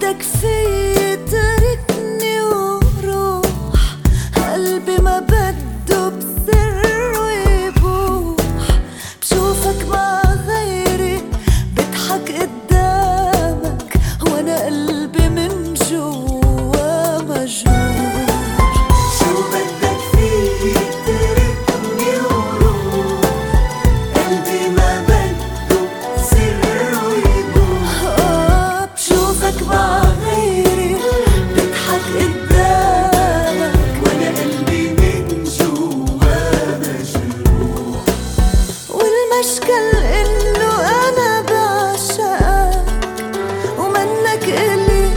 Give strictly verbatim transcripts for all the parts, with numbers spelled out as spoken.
بدك في تركني وروح، قلبي ما بده بسره يبوح. بشوفك مع غيري بضحك قدامك، وانا قلبي من جوا مجروح. شو بدك فيه تركني وروح، قلبي ما بده سره يبوح. آه بشوفك مع غيري بضحك قدامك، وانا قلبي من جوا مجروح. والمشكل انه انا بعشقك، ومنك الي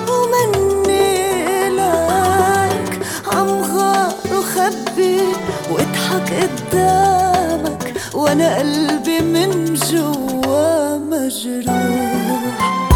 ومني لك. عم غار وخبي واضحك قدامك، وانا قلبي من جوا مجروح.